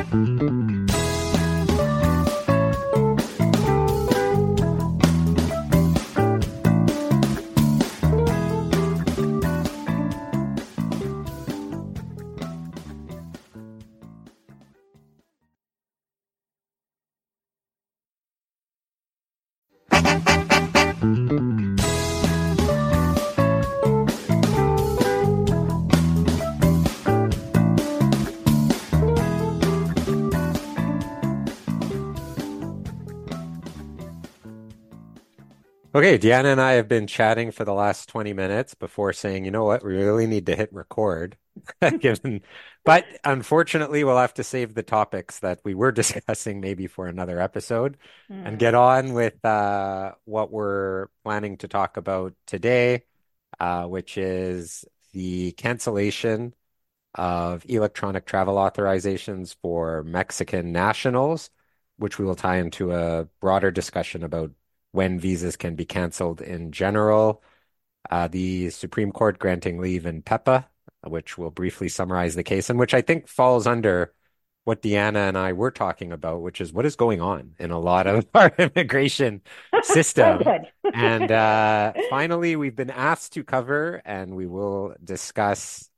Okay, Deanna and I have been chatting for the last 20 minutes before saying, you know what, we really need to hit record. Given, but unfortunately, we'll have to save the topics that we were discussing maybe for another episode and get Hmm. on with what we're planning to talk about today, which is the cancellation of electronic travel authorizations for Mexican nationals, which we will tie into a broader discussion about when visas can be canceled in general. The Supreme Court granting leave in PEPA, which will briefly summarize the case, and which I think falls under what Deanna and I were talking about, which is what is going on in a lot of our immigration Oh, system. good. And finally, we've been asked to cover, and we will discuss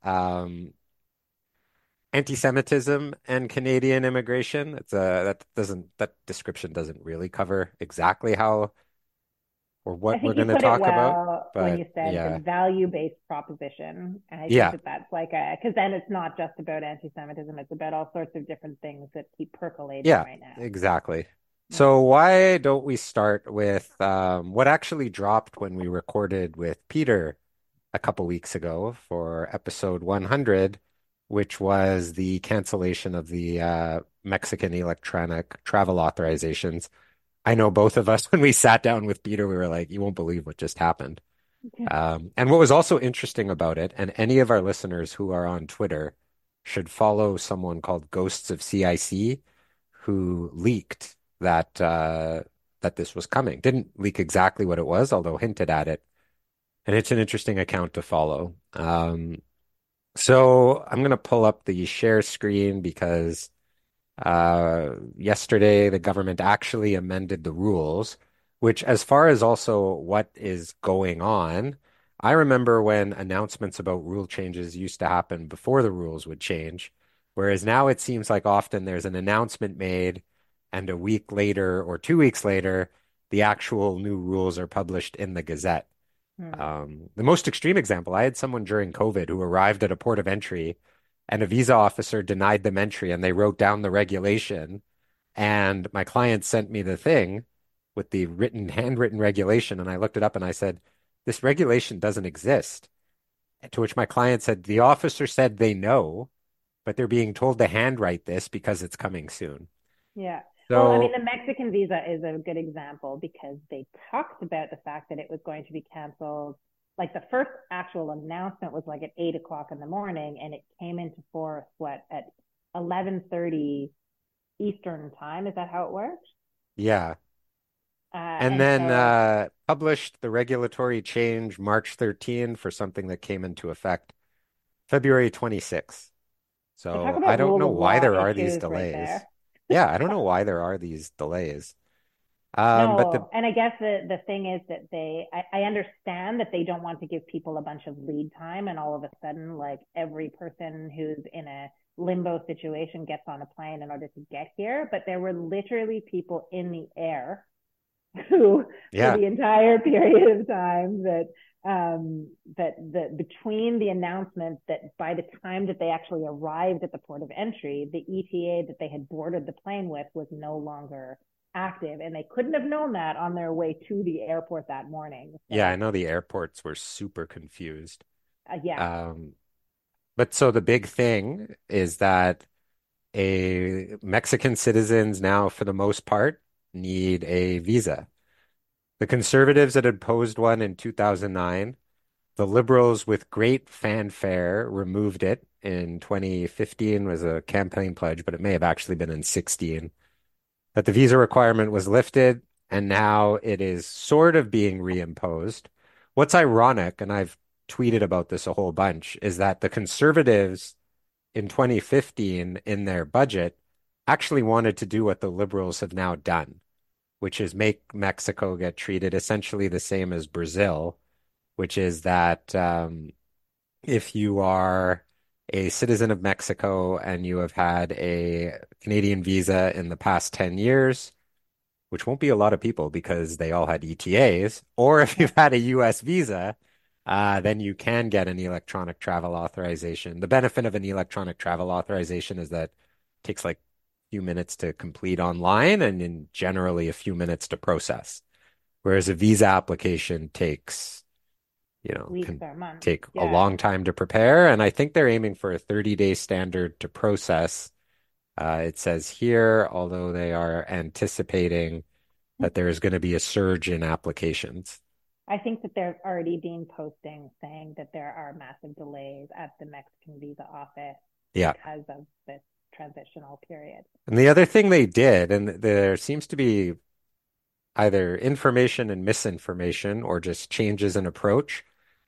anti-Semitism and Canadian immigration. That description doesn't really cover exactly how or I what we're think you going to put it talk about, well when but you said the yeah, value-based proposition. And I think yeah, that that's like because then it's not just about anti-Semitism, it's about all sorts of different things that keep percolating yeah, right now. exactly. So Mm. why don't we start with what actually dropped when we recorded with Peter a couple weeks ago for episode 100, which was the cancellation of the Mexican electronic travel authorizations. I know both of us, when we sat down with Peter, we were like, you won't believe what just happened. And what was also interesting about it, and any of our listeners who are on Twitter should follow someone called Ghosts of CIC, who leaked that this was coming. Didn't leak exactly what it was, although hinted at it. And it's an interesting account to follow. So I'm going to pull up the share screen because yesterday, the government actually amended the rules, which, as far as also what is going on, I remember when announcements about rule changes used to happen before the rules would change, whereas now it seems like often there's an announcement made, and a week later or 2 weeks later, the actual new rules are published in the Gazette. Mm. The most extreme example, I had someone during COVID who arrived at a port of entry and a visa officer denied them entry and they wrote down the regulation. And my client sent me the thing with the handwritten regulation. And I looked it up and I said, this regulation doesn't exist. To which my client said, the officer said they know, but they're being told to handwrite this because it's coming soon. Yeah. Well, I mean, So, the Mexican visa is a good example because they talked about the fact that it was going to be canceled. Like the first actual announcement was like at 8 o'clock in the morning, and it came into force at 11:30 Eastern time. Is that how it works? yeah. And And then so published the regulatory change March 13 for something that came into effect February 26th. so talk So I about don't rule know of why law there are these issues right delays. there. Yeah, I don't know why there are these delays. But the No, and I guess the thing is that I understand that they don't want to give people a bunch of lead time, and all of a sudden, like every person who's in a limbo situation gets on a plane in order to get here. But there were literally people in the air who, for yeah, the entire period of time that the between the announcement that by the time that they actually arrived at the port of entry, the ETA that they had boarded the plane with was no longer active, and they couldn't have known that on their way to the airport that morning. yeah, I So know the airports were super confused. yeah. Um, but so the big thing is that a Mexican citizens now, for the most part, need a visa. The conservatives had imposed one in 2009. The liberals, with great fanfare, removed it in 2015 was a campaign pledge, but it may have actually been in 16. That the visa requirement was lifted, and now it is sort of being reimposed. What's ironic, and I've tweeted about this a whole bunch, is that the conservatives in 2015 in their budget actually wanted to do what the liberals have now done, which is make Mexico get treated essentially the same as Brazil, which is that if you are a citizen of Mexico and you have had a Canadian visa in the past 10 years, which won't be a lot of people because they all had ETAs, or if Yeah. you've had a US visa, then you can get an electronic travel authorization. The benefit of an electronic travel authorization is that it takes like a few minutes to complete online and in generally a few minutes to process. Whereas a visa application takes, Weeks can or months. take a Yeah. long time to prepare. And I think they're aiming for a 30-day standard to process. It says here, although they are anticipating that there is going to be a surge in applications. I think that there's already been postings saying that there are massive delays at the Mexican visa office Yeah. because of this transitional period. And the other thing they did, and there seems to be either information and misinformation or just changes in approach,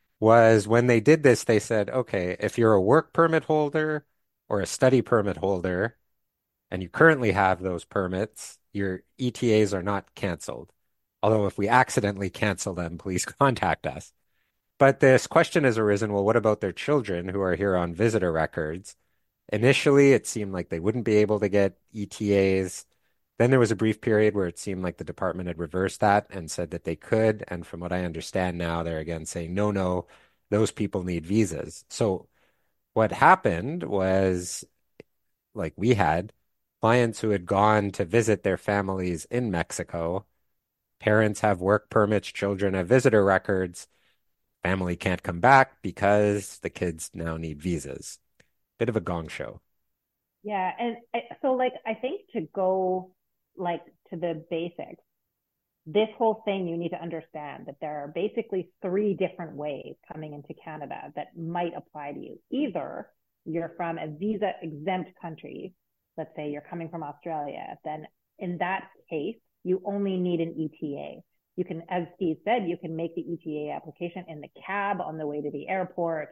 was when they did this, they said, okay, if you're a work permit holder or a study permit holder, and you currently have those permits, your ETAs are not canceled. Although if we accidentally cancel them, please contact us. But this question has arisen, well, what about their children who are here on visitor records? Initially, it seemed like they wouldn't be able to get ETAs. Then there was a brief period where it seemed like the department had reversed that and said that they could. And from what I understand now, they're again saying, no, no, those people need visas. So what happened was like we had clients who had gone to visit their families in Mexico. Parents have work permits, children have visitor records. Family can't come back because the kids now need visas. Bit of a gong show. Yeah, and so like I think to go like to the basics, this whole thing you need to understand that there are basically three different ways coming into Canada that might apply to you. Either you're from a visa exempt country, let's say you're coming from Australia, then in that case, you only need an ETA. You can, as Steve said, you can make the ETA application in the cab on the way to the airport.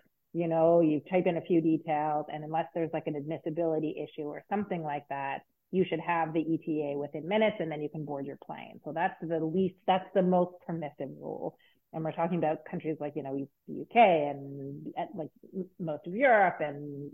You type in a few details, and unless there's like an admissibility issue or something like that, you should have the ETA within minutes, and then you can board your plane. So that's the most permissive rule. And we're talking about countries like, the UK and like most of Europe and,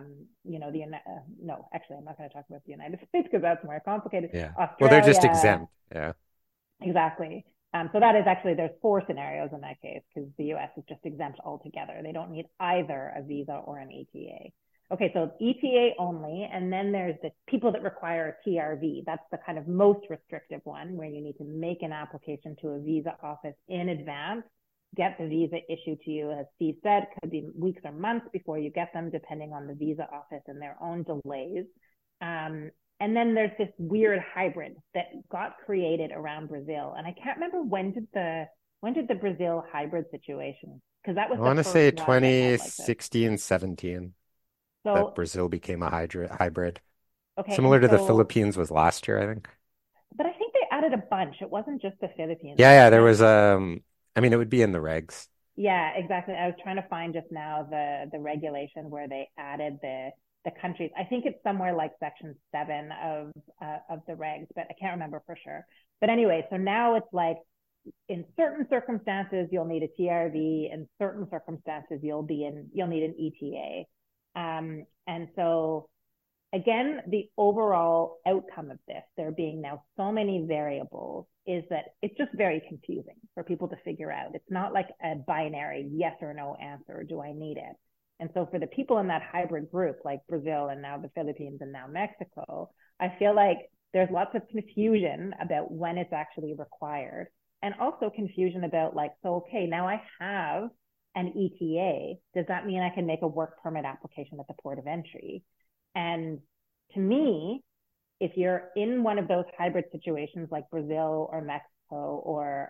no, actually, I'm not going to talk about the United States because that's more complicated. Yeah. Well, they're just Australia, exempt. Yeah. exactly. So that is actually, there's four scenarios in that case because the US is just exempt altogether. They don't need either a visa or an ETA. Okay, so ETA only, and then there's the people that require TRV. That's the kind of most restrictive one where you need to make an application to a visa office in advance, get the visa issued to you. As Steve said, could be weeks or months before you get them, depending on the visa office and their own delays. And then there's this weird hybrid that got created around Brazil. And I can't remember when did the Brazil hybrid situation, because that was I the want to first say one that had like this. 2016, 17 that So, Brazil became a hybrid. okay. And Similar to the so, Philippines was last year, I think. but I think they added a bunch. It wasn't just the Philippines. Yeah, I was yeah, there trying was I mean it would be in the regs. Yeah, exactly. I was trying to find just now the regulation where they added the countries. I think it's somewhere like section 7 of the regs, but I can't remember for sure. But anyway, so now it's like in certain circumstances you'll need a TRV, in certain circumstances you'll need an ETA. And so again, the overall outcome of this, there being now so many variables, is that it's just very confusing for people to figure out. It's not like a binary yes or no answer. Do I need it? And so for the people in that hybrid group, like Brazil and now the Philippines and now Mexico, I feel like there's lots of confusion about when it's actually required. And also confusion about like, so, okay, now I have an ETA. Does that mean I can make a work permit application at the port of entry? And to me, if you're in one of those hybrid situations like Brazil or Mexico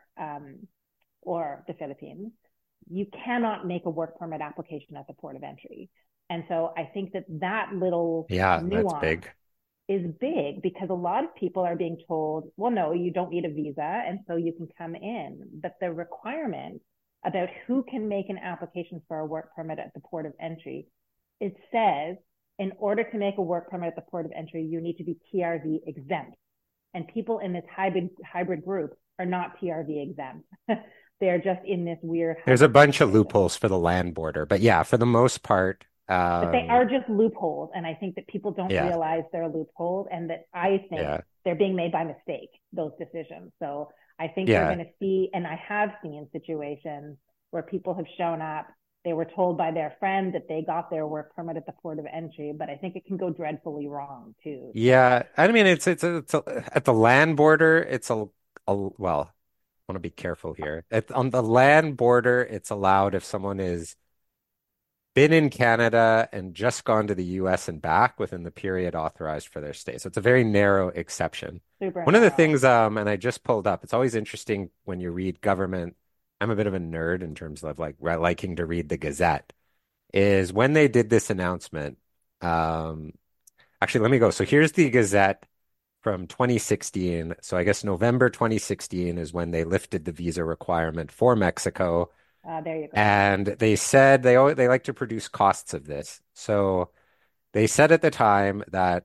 or the Philippines, you cannot make a work permit application at the port of entry. And so I think that little Yeah, that's nuance big. is big because a lot of people are being told, well, no, you don't need a visa, and so you can come in. But the requirement about who can make an application for a work permit at the port of entry, it says in order to make a work permit at the port of entry, you need to be TRV exempt. And people in this hybrid group are not TRV exempt. They're just in this weird There's a hybrid bunch of situation. loopholes for the land border, but yeah, for the most part, But they are just loopholes. And I think that people don't yeah, realize they're loopholes, and that I think yeah, they're being made by mistake, those decisions. So I think you're yeah, going to see, and I have seen situations where people have shown up. They were told by their friend that they got their work permit at the port of entry, but I think it can go dreadfully wrong too. So yeah. I mean, at the land border, it's well, I want to be careful here. On the land border, it's allowed if someone is been in Canada and just gone to the US and back within the period authorized for their stay. So it's a very narrow exception. super One of the narrow. things, and I just pulled up, it's always interesting when you read government. I'm a bit of a nerd in terms of like liking to read the Gazette, is when they did this announcement. Um, Actually, let me go. So here's the Gazette from 2016. So I guess November 2016 is when they lifted the visa requirement for Mexico. There you go. And they said they like to produce costs of this. So they said at the time that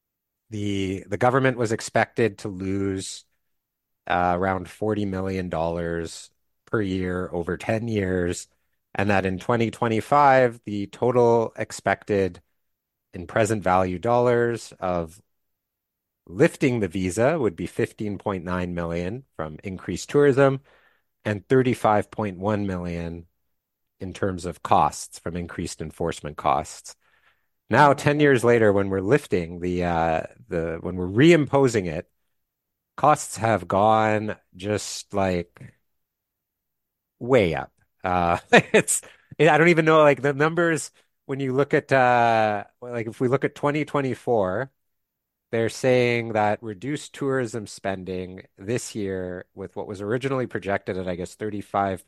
the government was expected to lose around $40 million per year over 10 years, and that in 2025 the total expected in present value dollars of lifting the visa would be 15.9 million from increased tourism and 35.1 million in terms of costs from increased enforcement costs. Oh Now, my 10 years goodness. later, when we're lifting the when we're reimposing it, costs have gone just like way up. It's I don't even know like the numbers when you look at like if we look at 2024, they're saying that reduced tourism spending this year with what was originally projected at I guess 35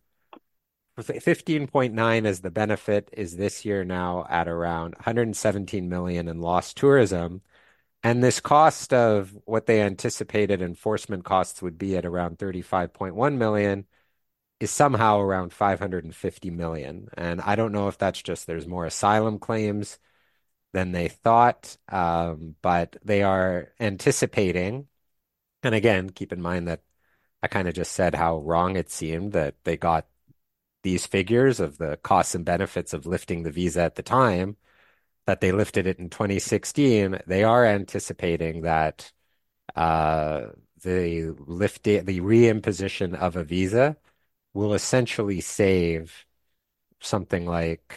15.9 as the benefit is this year now at around 117 million in lost tourism. And this cost of what they anticipated enforcement costs would be at around 35.1 million is somehow around 550 million. And I don't know if that's just there's more asylum claims than they thought, but they are anticipating. And again, keep in mind that I kind of just said how wrong it seemed that they got these figures of the costs and benefits of lifting the visa at the time, that they lifted it in 2016. They are anticipating that uh, the reimposition of a visa will essentially save something like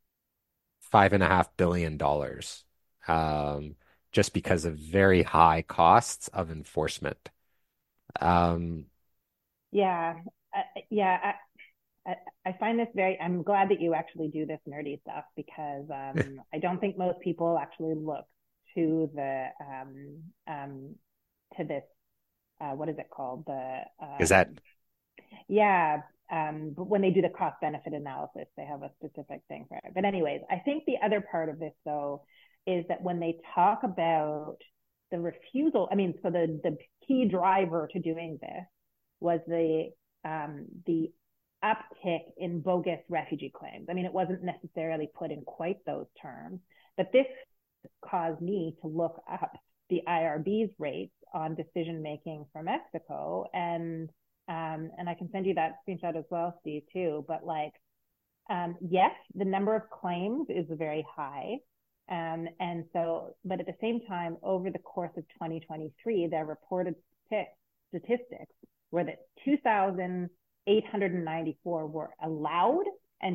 $5.5 billion, just because of very high costs of enforcement. Um, Yeah. Yeah. I find this very, I'm glad that you actually do this nerdy stuff, because I don't think most people actually look to to this, what is it called? is that Yeah. But when they do the cost benefit analysis, they have a specific thing for it. But anyways, I think the other part of this though is that when they talk about the refusal, I mean, so the key driver to doing this was the uptick in bogus refugee claims. I mean, it wasn't necessarily put in quite those terms, but this caused me to look up the IRB's rates on decision making for Mexico, and I can send you that screenshot as well, Steve, too. But like, yes, the number of claims is very high. And so, but at the same time, over the course of 2023, their reported statistics were that 2,894 were allowed and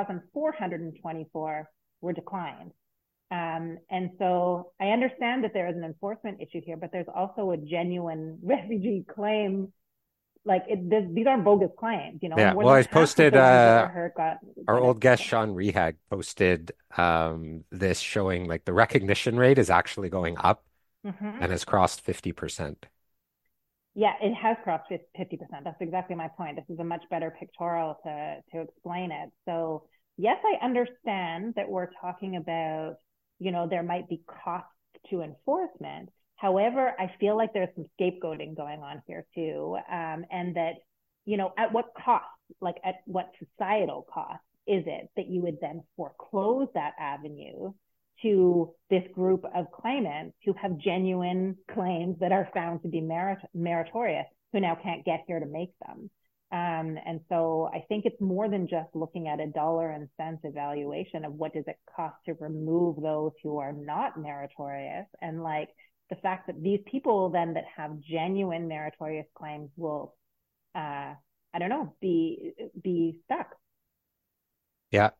2,424 were declined. And so I understand that there is an enforcement issue here, but there's also a genuine refugee claim. Like these aren't bogus claims, yeah. more Well, than I half of posted the ones that were hurt our got old guest extradited. Sean Rehag posted this showing like the recognition rate is actually going up Mm-hmm. and has crossed 50%. Yeah, it has crossed 50%. That's exactly my point. This is a much better pictorial to explain it. So yes, I understand that we're talking about, there might be costs to enforcement. However, I feel like there's some scapegoating going on here too. And that, at what cost, like at what societal cost is it that you would then foreclose that avenue to this group of claimants who have genuine claims that are found to be meritorious, who now can't get here to make them. And so I think it's more than just looking at a dollar and cents evaluation of what does it cost to remove those who are not meritorious. And like the fact that these people then that have genuine meritorious claims will, I don't know, be stuck. Yeah,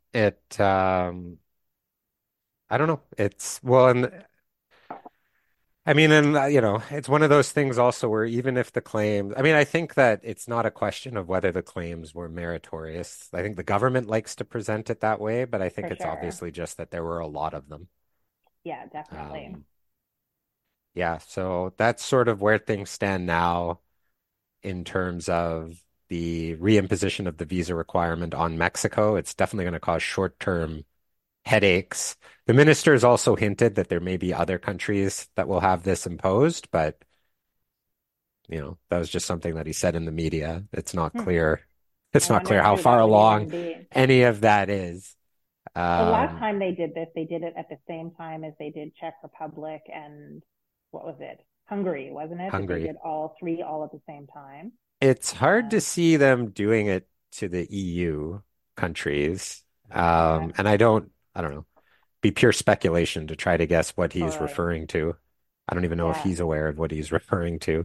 I don't know. It's well, and I mean, and it's one of those things also where even if the claims, I mean, I think that it's not a question of whether the claims were meritorious. I think the government likes to present it that way, but I think For it's sure. obviously just that there were a lot of them. Yeah, definitely. Um, yeah, so that's sort of where things stand now in terms of the reimposition of the visa requirement on Mexico. It's definitely going to cause short-term headaches. The minister has also hinted that there may be other countries that will have this imposed, but that was just something that he said in the media. It's not Hmm. clear. I It's not clear wonder how who far that would along even be. any of that is. The last Um, time they did this, they did it at the same time as they did Czech Republic and what was it? Hungary, wasn't it? That they Hungary. did all three all at the same time. It's hard to Um, see them doing it to the EU countries. okay, And I don't know, be pure speculation to try to guess what he's totally. referring to. I don't even know if Yeah. he's aware of what he's referring to.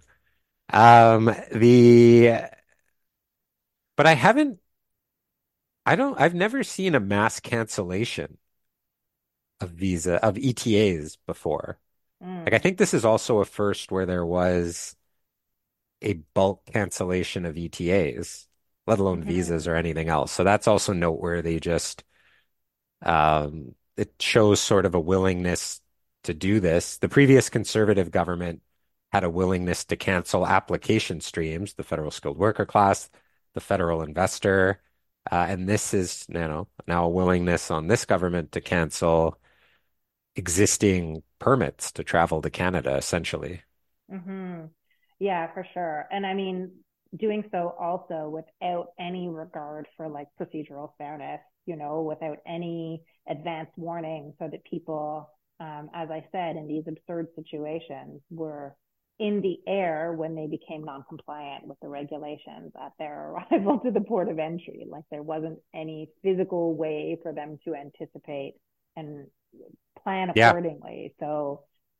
The but I've never seen a mass cancellation of ETAs before. Like I Mm. think this is also a first where there was a bulk cancellation of ETAs, let alone visas Hmm. or anything else. So that's also noteworthy. Just it shows sort of a willingness to do this. The previous conservative government had a willingness to cancel application streams, the federal skilled worker class, the federal investor, and this is, now a willingness on this government to cancel existing permits to travel to Canada, essentially. Hmm. Yeah, for sure. And I mean, doing so also without any regard for like procedural fairness, without any advance warning so that people, as I said, in these absurd situations were in the air when they became non-compliant with the regulations at their arrival to the port of entry. Like there wasn't any physical way for them to anticipate and plan Yeah, accordingly. So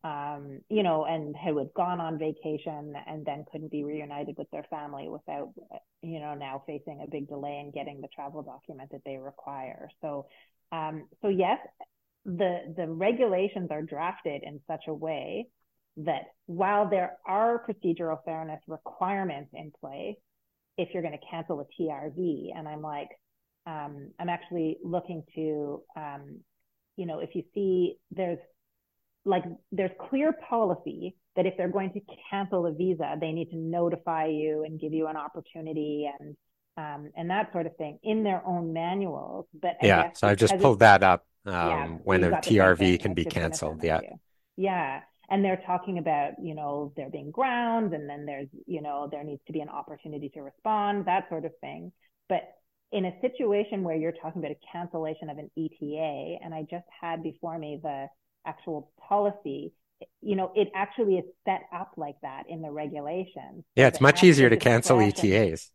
and who had gone on vacation and then couldn't be reunited with their family without, now facing a big delay in getting the travel document that they require. So yes, the regulations are drafted in such a way that while there are procedural fairness requirements in place, if you're going to cancel a TRV, and I'm actually looking to, if you see there's clear policy that if they're going to cancel a visa, they need to notify you and give you an opportunity and that sort of thing in their own manuals. But I yeah. guess So I just because it's pulled that up yeah, so when you've a got the same TRV thing. I can was be just going to send canceled. that Yeah. to you. Yeah. And they're talking about, there being grounds and then there's, there needs to be an opportunity to respond, that sort of thing. But in a situation where you're talking about a cancellation of an ETA, and I just had before me the actual policy, it actually is set up like that in the regulations Yeah, so it's that much at the easier to cancel discretion, ETAs.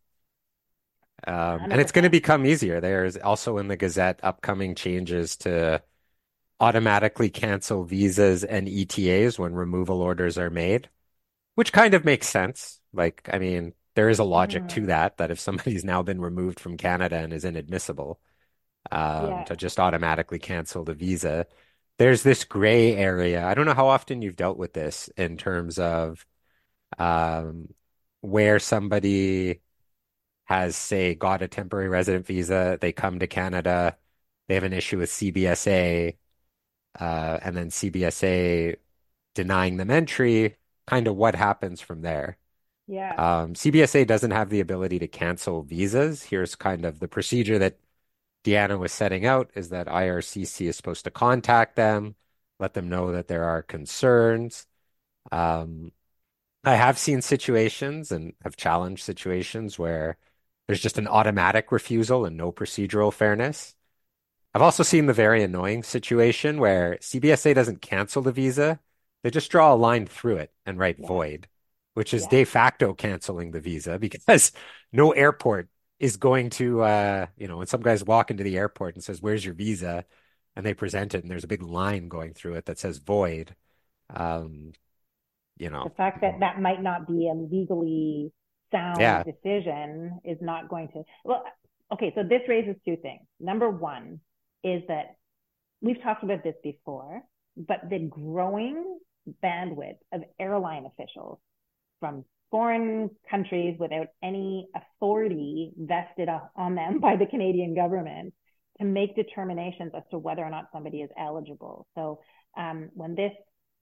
And it's going to 100%. become easier. There's also in the Gazette upcoming changes to automatically cancel visas and ETAs when removal orders are made, which kind of makes sense. Like, I mean, there is a logic to Mm-hmm. that if somebody's now been removed from Canada and is inadmissible, Yeah. to just automatically cancel the visa. There's this gray area. I don't know how often you've dealt with this in terms of um, where somebody has, say, got a temporary resident visa, they come to Canada, they have an issue with CBSA, and then CBSA denying them entry, kind of what happens from there. Yeah. CBSA doesn't have the ability to cancel visas. Here's kind of the procedure that Deanna was setting out is that IRCC is supposed to contact them, let them know that there are concerns. Um, I have seen situations and have challenged situations where there's just an automatic refusal and no procedural fairness. I've also seen the very annoying situation where CBSA doesn't cancel the visa. They just draw a line through it and write Yeah, void, which is yeah. de facto canceling the visa because no airport is going to, when some guys walk into the airport and says, "Where's your visa?" and they present it and there's a big line going through it that says void. Um, you The know, fact that that might not be a legally sound yeah. decision is not going to, well, okay, so this raises two things. Number one is that we've talked about this before, but the growing bandwidth of airline officials from foreign countries without any authority vested on them by the Canadian government to make determinations as to whether or not somebody is eligible. So when this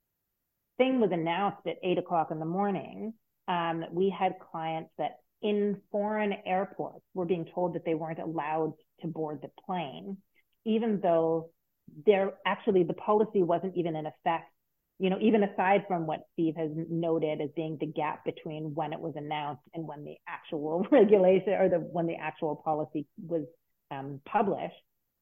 thing was announced at 8 o'clock in the morning, we had clients that in foreign airports were being told that they weren't allowed to board the plane, even though there actually the policy wasn't even in effect. Even aside from what Steve has noted as being the gap between when it was announced and when the actual regulation or when the actual policy was published,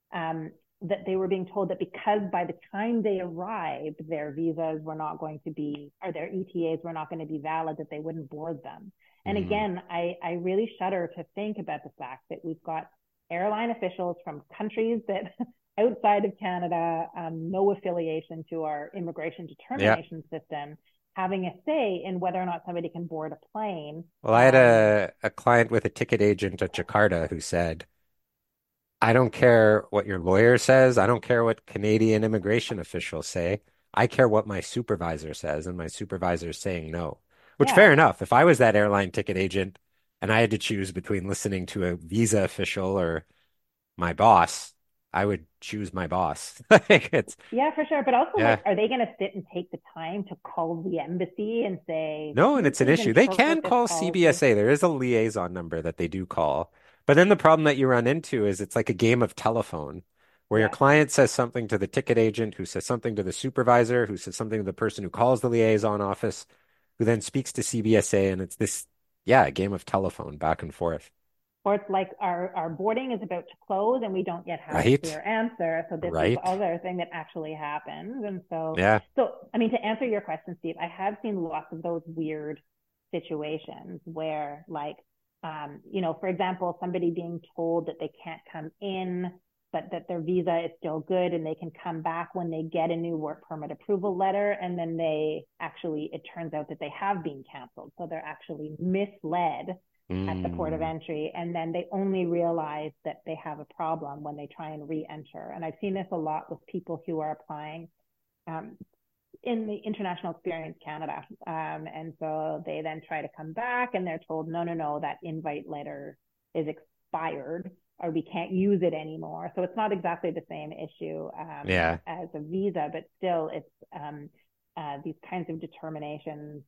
that they were being told that because by the time they arrived, their visas were not going to be, or their ETAs were not going to be valid, that they wouldn't board them. And Mm. again, I really shudder to think about the fact that we've got airline officials from countries that outside of Canada, no affiliation to our immigration Yeah. determination system, having a say in whether or not somebody can board a plane. Well, I had a client with a ticket agent at Jakarta who said, I don't care what your lawyer says. I don't care what Canadian immigration officials say. I care what my supervisor says, and my supervisor is saying no. Which, fair Yeah, enough. If I was that airline ticket agent and I had to choose between listening to a visa official or my boss, I would choose my boss. Like it's, yeah, for sure. But also, like, yeah. are they going to sit and take the time to call the embassy and say, No, can and you it's an please issue. They interpret can this call policy? CBSA. There is a liaison number that they do call. But then the problem that you run into is it's like a game of telephone where your Yeah. client says something to the ticket agent, who says something to the supervisor, who says something to the person who calls the liaison office, who then speaks to CBSA. And it's this, yeah, a game of telephone back and forth. Or it's like our boarding is about to close and we don't yet have a Right? clear answer. So this is the Right? other thing that actually happens. And Yeah. I mean, to answer your question, Steve, I have seen lots of those weird situations where, like, for example, somebody being told that they can't come in, but that their visa is still good and they can come back when they get a new work permit approval letter. And then it turns out that they have been canceled. So they're actually misled at the port of Mm. entry, and then they only realize that they have a problem when they try and re-enter. And I've seen this a lot with people who are applying um, in the International Experience Canada. And so they then try to come back and they're told, no, no, no, that invite letter is expired or we can't use it anymore. So it's not exactly the same issue Yeah. as a visa, but still it's these kinds of determinations.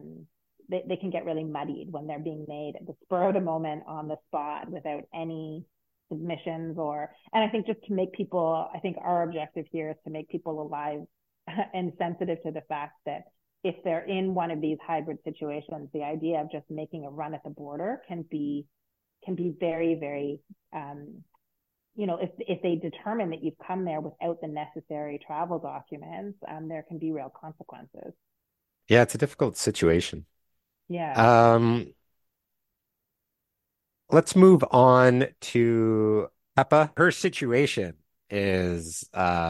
They can get really muddied when they're being made at the spur of the moment on the spot without any submissions and I think just to make people, I think our objective here is to make people alive and sensitive to the fact that if they're in one of these hybrid situations, the idea of just making a run at the border can be very, very if they determine that you've come there without the necessary travel documents, there can be real consequences. Yeah, it's a difficult situation. Yeah. Um, let's move on to Peppa. Her situation is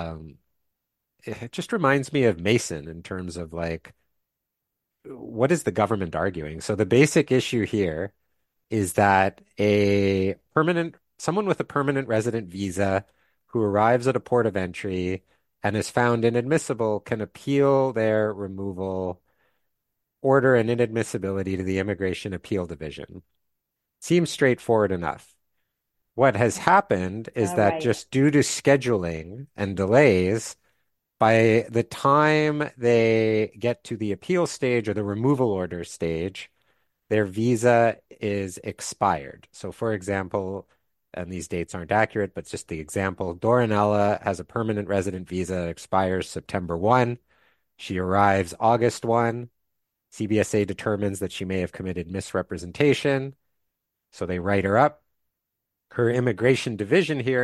it just reminds me of Mason in terms of like what is the government arguing? So the basic issue here is that a permanent someone with a permanent resident visa who arrives at a port of entry and is found inadmissible can appeal their removal order and inadmissibility to the Immigration Appeal Division. Seems straightforward enough. What has happened is that Right. just due to scheduling and delays, by the time they get to the appeal stage or the removal order stage, their visa is expired. So, for example, and these dates aren't accurate, but just the example, Dorinella has a permanent resident visa that expires September 1. She arrives August 1. CBSA determines that she may have committed misrepresentation. So they write her up. Her immigration division hearing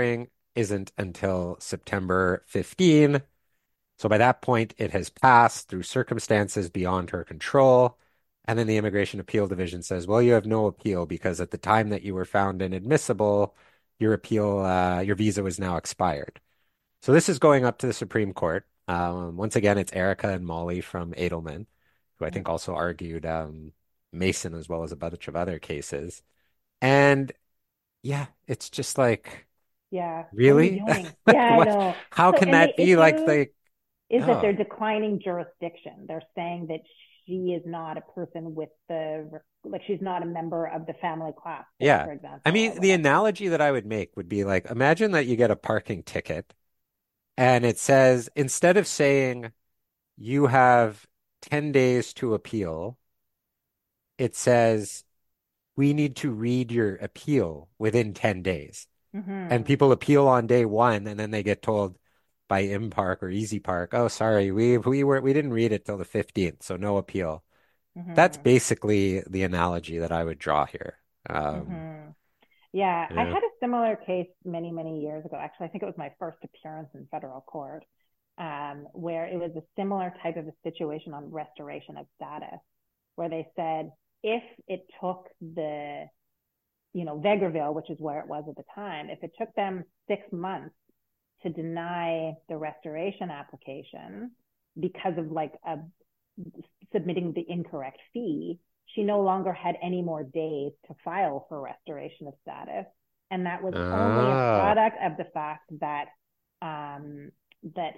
isn't until September 15. So by that point, it has passed through circumstances beyond her control. And then the Immigration Appeal Division says, well, you have no appeal because at the time that you were found inadmissible, your visa was now expired. So this is going up to the Supreme Court. Once again, it's Erica and Molly from Edelman, who I think also argued Mason as well as a bunch of other cases. And yeah, it's just like, Yeah. What are you really? doing? Yeah, Like I what? know. How So, can and the that be like issue the is that they're oh declining jurisdiction. They're saying that she is not a person with like she's not a member of the family class six, yeah. for I example, or mean, the whatever. analogy that I would make would be like, imagine that you get a parking ticket and it says, instead of saying you have 10 days to appeal, it says we need to read your appeal within 10 days. And Mm-hmm. people appeal on day one and then they get told by ImPark or Easy Park, oh, sorry, we didn't read it till the 15th, so no appeal. That's Mm-hmm. basically the analogy that I would draw here. Um, Mm-hmm. Yeah, I yeah. had a similar case many, many years ago. Actually, I think it was my first appearance in federal court, where it was a similar type of a situation on restoration of status, where they said if it took Vegreville, which is where it was at the time, if it took them 6 months to deny the restoration application because of submitting the incorrect fee, she no longer had any more days to file for restoration of status. And that was only a Oh, product of the fact um, that,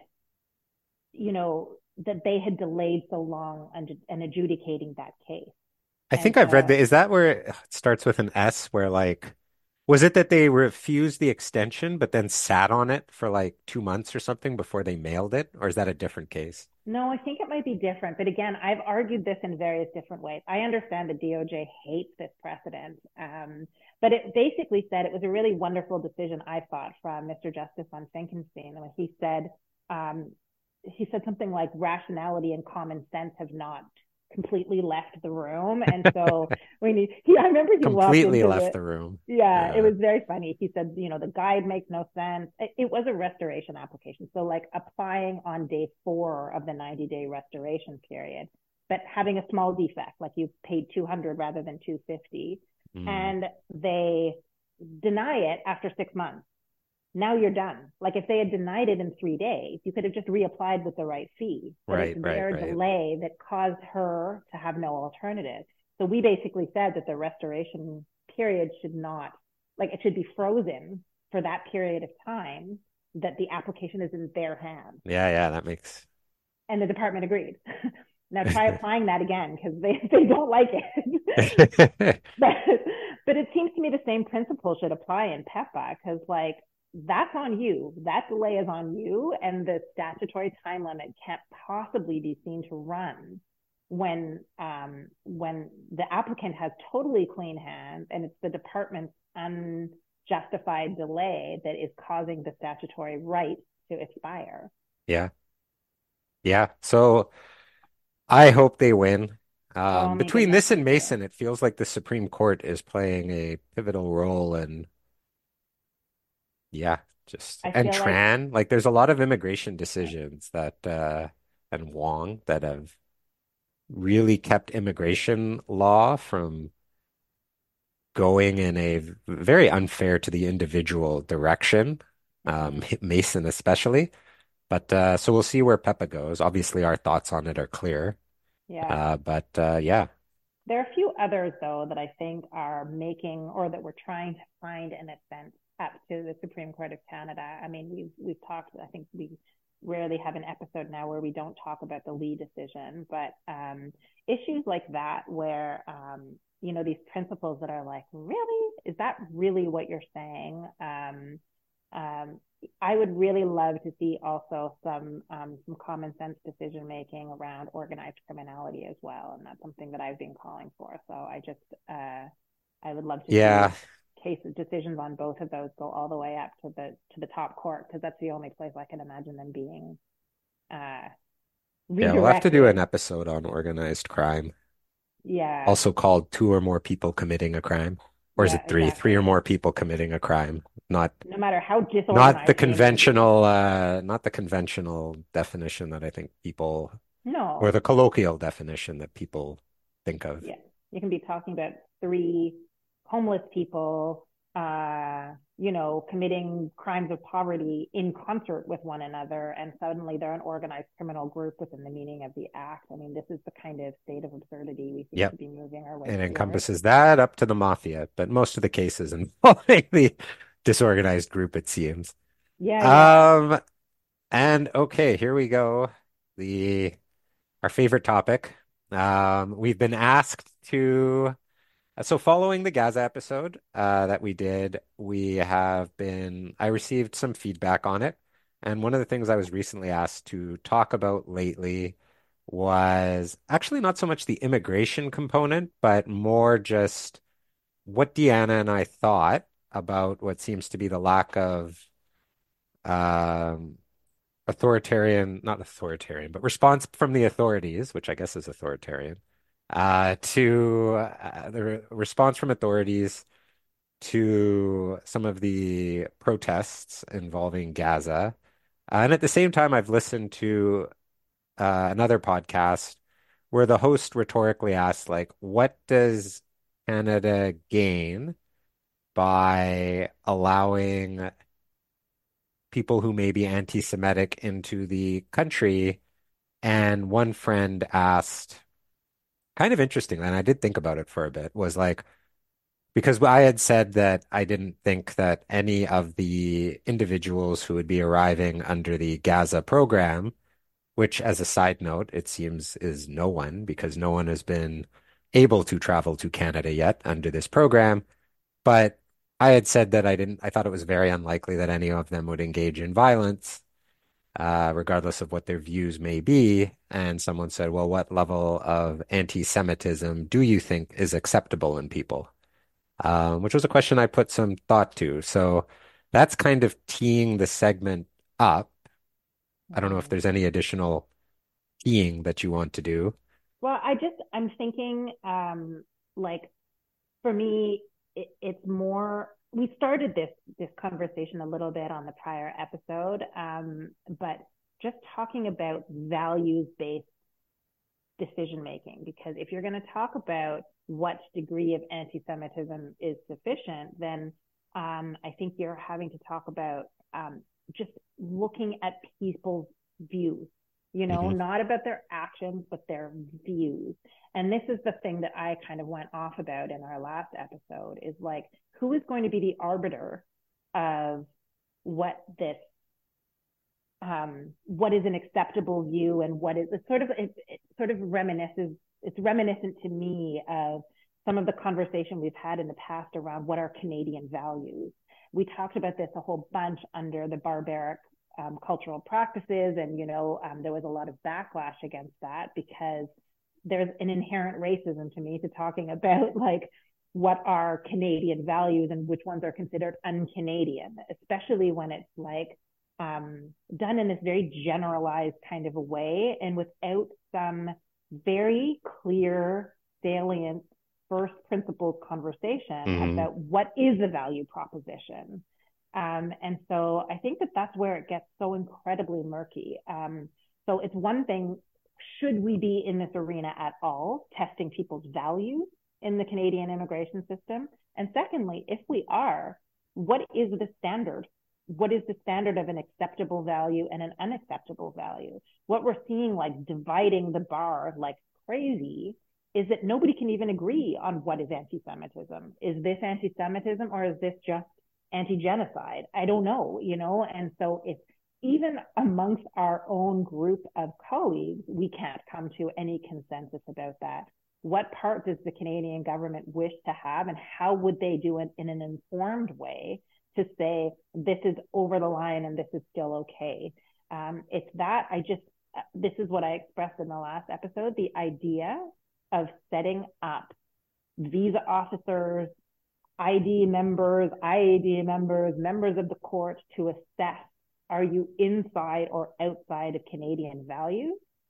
that they had delayed so long and adjudicating that case. I And think I've read so, that. Is that where it starts with an S, where like, was it that they refused the extension, but then sat on it for like 2 months or something before they mailed it? Or is that a different case? no, I think it might be different. But again, I've argued this in various different ways. I understand the DOJ hates this precedent, but it basically said it was a really wonderful decision, I thought, from Mr. Justice von Finkenstein. When um, he said something like rationality and common sense have not completely left the room. And so I remember he walked Completely into left the, the room. yeah, it Yeah. was very funny. He said, the guide makes no sense. It was a restoration application. So like applying on day 4 of the 90-day restoration period, but having a small defect, like you paid 200 rather than 250, Mm. and they deny it after 6 months. Now you're done. Like if they had denied it in 3 days, you could have just reapplied with the right fee. But it's Right, right, their right. delay that caused her to have no alternative. So we basically said that the restoration period should not, like it should be frozen for that period of time, that the application is in their hands. Yeah, yeah, that makes And the department agreed. Now try applying that again because they don't like it. but but it seems to me the same principle should apply in PEPA because like that's on you. That delay is on you, and the statutory time limit can't possibly be seen to run when the applicant has totally clean hands and it's the department's unjustified delay that is causing the statutory right to expire. yeah, yeah. So I hope they win. Oh, my Between goodness, this and me too. Mason, it feels like the Supreme Court is playing a pivotal role in, yeah, just I and feel like Tran. Like there's a lot of immigration decisions that and Wong that have really kept immigration law from going in a very unfair to the individual direction. mhm. Mason especially. But so we'll see where Peppa goes. Obviously, our thoughts on it are clear. Yeah. But yeah, There are a few others, though, that I think are making or that we're trying to find an ascent up to the Supreme Court of Canada. I mean, we've talked. I think we rarely have an episode now where we don't talk about the Lee decision, but issues like that, where these principles that are like, really, is that really what you're saying? Um, I would really love to see also some common sense decision making around organized criminality as well, and that's something that I've been calling for. So I would love to yeah, see cases decisions on both of those go all the way up to the top court because that's the only place I can imagine them being uh, yeah. We'll have to do an redirected. episode on organized crime, Yeah, also called two or more people committing a crime, Or is Yeah, it three? Three or exactly. more people committing a crime, not No matter how not the disorganized they may be. conventional not the conventional definition that I think people or No, the colloquial definition that people think of. yeah, you can be talking about three homeless people, committing crimes of poverty in concert with one another, and suddenly they're an organized criminal group within the meaning of the act. I mean, this is the kind of state of absurdity we seem to Yep. be moving our way It towards. encompasses that up to the mafia, but most of the cases involving the disorganized group, it seems. Yeah, yeah. Um, and okay, here we go. The Our favorite topic. We've been asked to so following the Gaza episode that we did, I received some feedback on it. And one of the things I was recently asked to talk about lately was actually not so much the immigration component, but more just what Deanna and I thought about what seems to be the lack of um, not authoritarian, but response from the authorities, which I guess is authoritarian, to the response from authorities to some of the protests involving Gaza. And at the same time, I've listened to another podcast where the host rhetorically asked, like, what does Canada gain by allowing people who may be anti-Semitic into the country? And one friend asked, kind of interestingly, and I did think about it for a bit, was like, because I had said that I didn't think that any of the individuals who would be arriving under the Gaza program, which, as a side note, it seems is no one, because no one has been able to travel to Canada yet under this program. But I had said that I thought it was very unlikely that any of them would engage in violence, regardless of what their views may be. And someone said, well, what level of anti-Semitism do you think is acceptable in people? Which was a question I put some thought to. So that's kind of teeing the segment up. I don't know if Mm. there's any additional teeing that you want to do. Well, I'm thinking, like for me, it's more. We started this conversation a little bit on the prior episode, but just talking about values based decision making. Because if you're going to talk about what degree of anti-Semitism is sufficient, then I think you're having to talk about just looking at people's views, Hmm. not about their actions, but their views. And this is the thing that I kind of went off about in our last episode is like, who is going to be the arbiter of what this what is an acceptable view and what is it sort of reminisces it's reminiscent to me of some of the conversation we've had in the past around what are Canadian values. We talked about this a whole bunch under the barbaric cultural practices, and there was a lot of backlash against that because there's an inherent racism to me to talking about like what are Canadian values and which ones are considered un-Canadian, especially when it's like done in this very generalized kind of a way and without some very clear, salient first principles conversation Hmm. about what is the value proposition. And so I think that that's where it gets so incredibly murky. So it's one thing, should we be in this arena at all, testing people's values in the Canadian immigration system? And secondly, if we are, what is the standard? What is the standard of an acceptable value and an unacceptable value? What we're seeing like dividing the bar like crazy is that nobody can even agree on what is anti-Semitism. Is this anti-Semitism or is this just anti-genocide? I don't know. And so it's even amongst our own group of colleagues, we can't come to any consensus about that. What part does the Canadian government wish to have, and how would they do it in an informed way to say this is over the line and this is still okay? It's that this is what I expressed in the last episode, the idea of setting up visa officers, ID members, IAD members, members of the court to assess, are you inside or outside of Canadian values?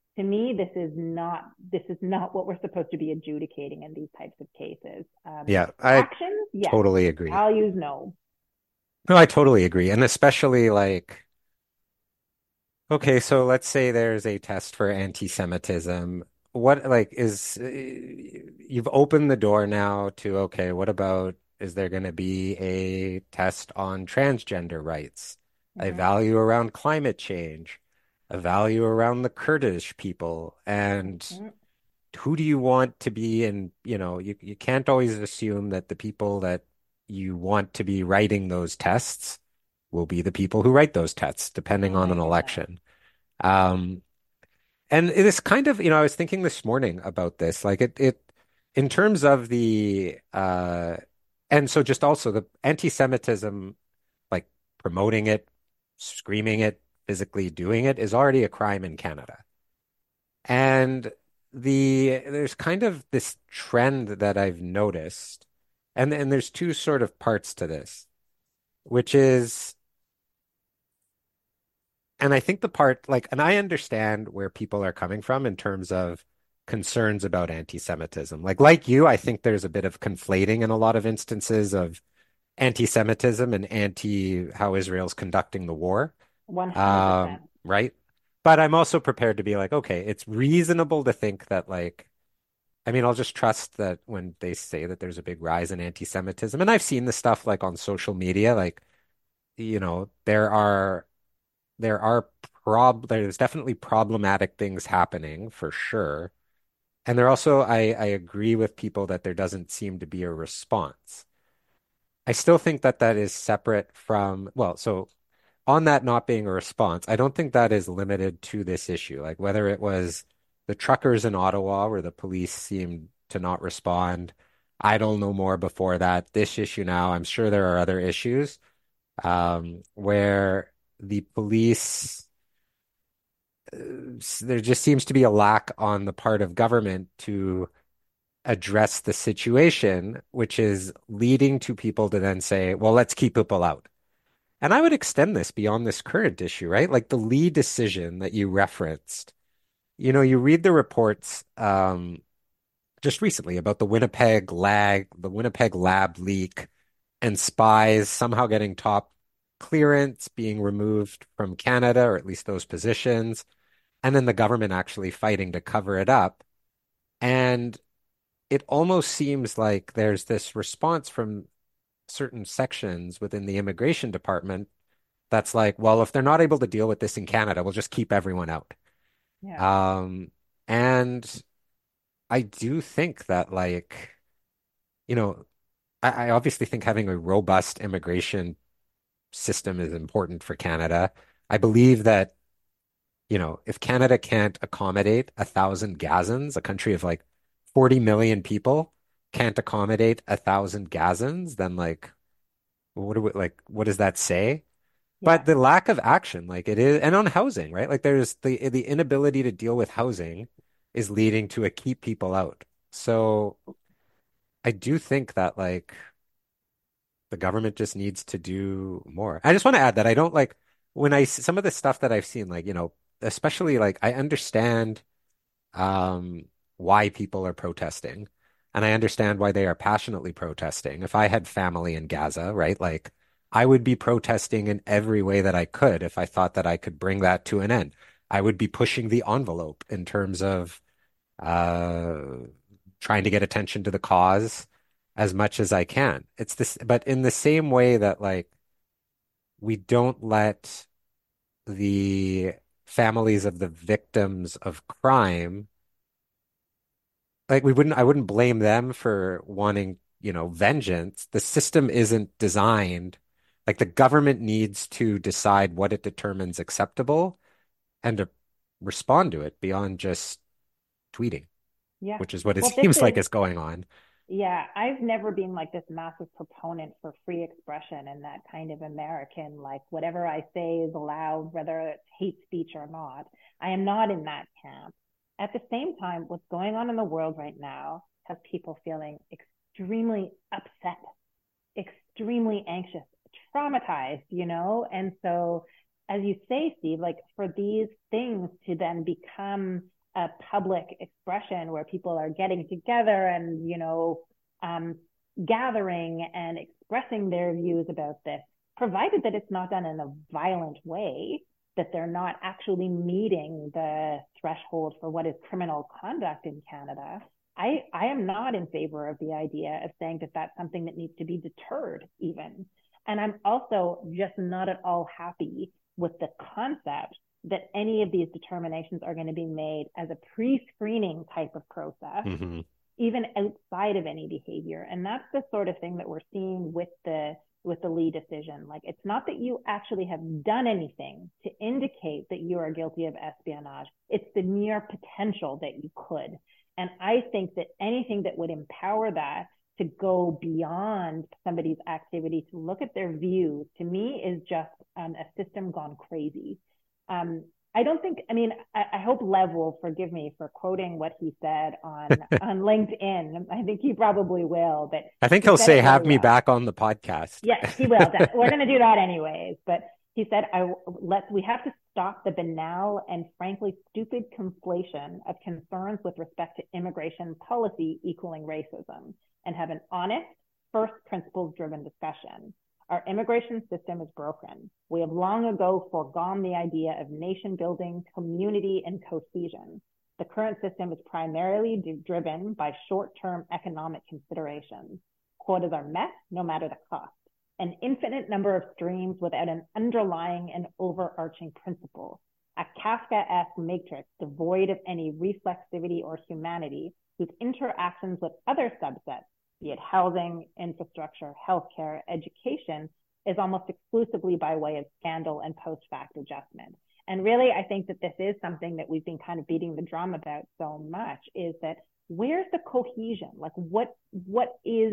to me, this is not what we're supposed to be adjudicating in these types of cases. Yeah, I Actions, yes. totally agree. Values, no. No, I totally agree. And especially like, okay, so let's say there's a test for anti-Semitism. What like is you've opened the door now to, okay, what about is there going to be a test on transgender rights, a Mm-hmm. value around climate change, a value around the Kurdish people, and Mm-hmm. who do you want to be in, you can't always assume that the people that you want to be writing those tests will be the people who write those tests, depending Oh on my an goodness. election. Um, and it is kind of, I was thinking this morning about this, like in terms of and so just also the anti-Semitism, like promoting it, screaming it, physically doing it is already a crime in Canada. And there's kind of this trend that I've noticed, and there's two sort of parts to this, which is, and I think the part like, and I understand where people are coming from in terms of concerns about anti-Semitism. Like you, I think there's a bit of conflating in a lot of instances of anti-Semitism and anti how Israel's conducting the war. 100%. Right? But I'm also prepared to be like, okay, it's reasonable to think that like I mean, I'll just trust that when they say that there's a big rise in anti-Semitism, and I've seen the stuff like on social media, like, there are there's definitely problematic things happening for sure. And there also, I agree with people that there doesn't seem to be a response. I still think that that is separate from, well, so on that not being a response, I don't think that is limited to this issue. Like whether it was the truckers in Ottawa where the police seemed to not respond. I don't know more before that. This issue now, I'm sure there are other issues where the police, there just seems to be a lack on the part of government to address the situation, which is leading to people to then say, well, let's keep people out. And I would extend this beyond this current issue, right? Like the Lee decision that you referenced. You read the reports just recently about the Winnipeg lab leak, and spies somehow getting top clearance, being removed from Canada, or at least those positions, and then the government actually fighting to cover it up. And it almost seems like there's this response from certain sections within the immigration department that's like, well, if they're not able to deal with this in Canada, we'll just keep everyone out. Yeah. Um, and I do think that, like, you know, I obviously think having a robust immigration system is important for Canada. I believe that, if Canada can't accommodate 1,000 Gazans, a country of like 40 million people can't accommodate 1,000 Gazans, then like, what does that say? Yeah. But the lack of action, like it is, and on housing, right? Like there's the inability to deal with housing is leading to a keep people out. So I do think that like the government just needs to do more. I just want to add that I don't like when some of the stuff that I've seen, like, especially like I understand um, why people are protesting. And I understand why they are passionately protesting. If I had family in Gaza, right, like I would be protesting in every way that I could if I thought that I could bring that to an end. I would be pushing the envelope in terms of uh, trying to get attention to the cause as much as I can. It's this, but in the same way that like we don't let the families of the victims of crime like I wouldn't blame them for wanting, vengeance. The system isn't designed like the government needs to decide what it determines acceptable and to respond to it beyond just tweeting, Yeah. which is what it Well, this seems like is is going on. Yeah, I've never been like this massive proponent for free expression and that kind of American, like whatever I say is allowed, whether it's hate speech or not. I am not in that camp. At the same time, what's going on in the world right now has people feeling extremely upset, extremely anxious, traumatized, And so, as you say, Steve, like for these things to then become a public expression where people are getting together and, gathering and expressing their views about this, provided that it's not done in a violent way, that they're not actually meeting the threshold for what is criminal conduct in Canada, I am not in favor of the idea of saying that that's something that needs to be deterred even. And I'm also just not at all happy with the concept that any of these determinations are going to be made as a pre-screening type of process, even outside of any behavior. And that's the sort of thing that we're seeing with the Lee decision. Like, it's not that you actually have done anything to indicate that you are guilty of espionage. It's the mere potential that you could. And I think that anything that would empower that to go beyond somebody's activity, to look at their views, to me is just a system gone crazy. I don't think, I hope Lev will forgive me for quoting what he said on LinkedIn. I think he probably will, but I think he'll say, have me back on the podcast. Yes, he will. We're going to do that anyways. But he said, we have to stop the banal and frankly stupid conflation of concerns with respect to immigration policy equaling racism and have an honest, first principles driven discussion. Our immigration system is broken. We have long ago foregone the idea of nation building, community, and cohesion. The current system is primarily driven by short-term economic considerations. Quotas are met no matter the cost. An infinite number of streams without an underlying and overarching principle. A Kafkaesque matrix devoid of any reflexivity or humanity, whose interactions with other subsets, be it housing, infrastructure, healthcare, education, is almost exclusively by way of scandal and post-fact adjustment. And really, I think that this is something that we've been kind of beating the drum about so much, is that where's the cohesion? Like, what is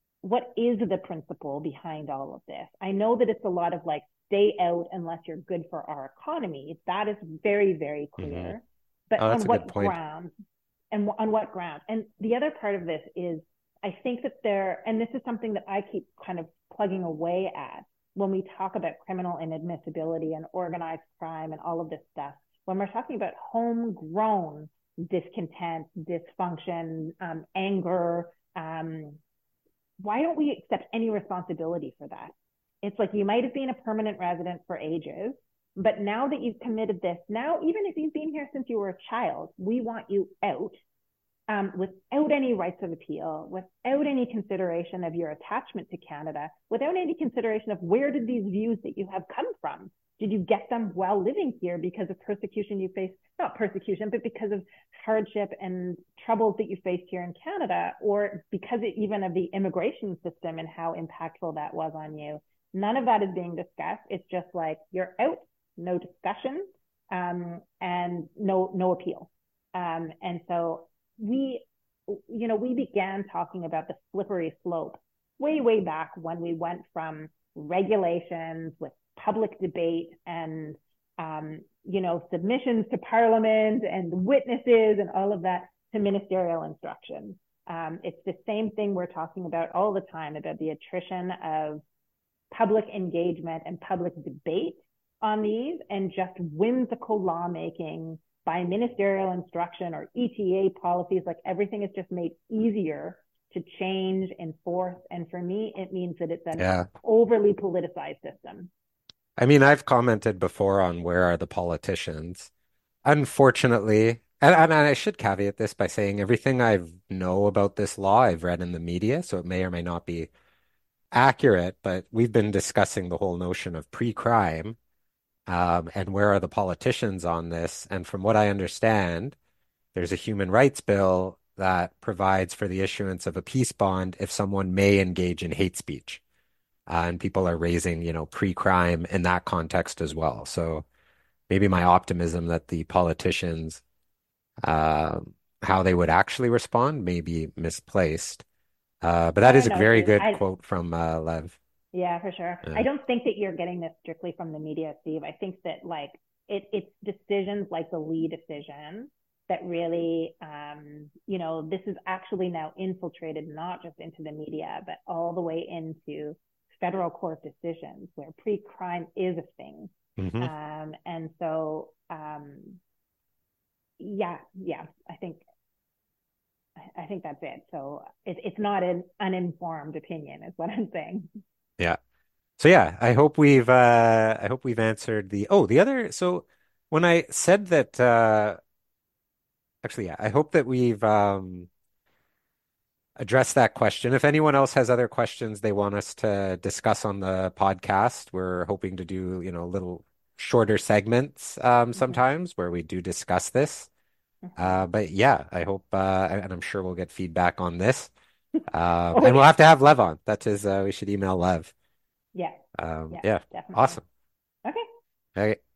the principle behind all of this? I know that it's a lot of like, stay out unless you're good for our economy. That is very, very clear. But on what grounds? And on what grounds? And the other part of this is, I think that and this is something that I keep kind of plugging away at when we talk about criminal inadmissibility and organized crime and all of this stuff, when we're talking about homegrown discontent, dysfunction, anger, why don't we accept any responsibility for that? It's like, you might have been a permanent resident for ages, but now that you've committed this, now, even if you've been here since you were a child, we want you out. Without any rights of appeal, without any consideration of your attachment to Canada, without any consideration of where did these views that you have come from? Did you get them while living here because of persecution you faced? Not persecution, but because of hardship and troubles that you faced here in Canada, or because even of the immigration system and how impactful that was on you? None of that is being discussed. It's just like, you're out, no discussion, and no appeal. And so we began talking about the slippery slope way back when we went from regulations with public debate and, submissions to Parliament and witnesses and all of that, to ministerial instruction. It's the same thing we're talking about all the time, about the attrition of public engagement and public debate on these, and just whimsical lawmaking by ministerial instruction or ETA policies. Like, everything is just made easier to change, enforce. And for me, it means that it's an overly politicized system. I mean, I've commented before on where are the politicians. Unfortunately, and I should caveat this by saying everything I know about this law, I've read in the media, so it may or may not be accurate, but we've been discussing the whole notion of pre-crime. And where are the politicians on this? And from what I understand, there's a human rights bill that provides for the issuance of a peace bond if someone may engage in hate speech. And people are raising, pre-crime in that context as well. So maybe my optimism that the politicians, how they would actually respond may be misplaced. But that is a very good quote from Lev. Yeah, for sure. Yeah. I don't think that you're getting this strictly from the media, Steve. I think that it's decisions like the Lee decision that really, this is actually now infiltrated not just into the media, but all the way into federal court decisions where pre-crime is a thing. And so, yeah, yeah, I think that's it. So it's not an uninformed opinion, is what I'm saying. Yeah. So yeah, I hope we've answered the other so when I said that actually yeah, I hope that we've addressed that question. If anyone else has other questions they want us to discuss on the podcast, we're hoping to do, little shorter segments Mm-hmm. sometimes where we do discuss this. Mm-hmm. But yeah, I hope and I'm sure we'll get feedback on this. Oh And we'll yeah, have to have Lev on. That is we should email Lev. yeah, yeah, Yeah, definitely. awesome. Okay. Okay.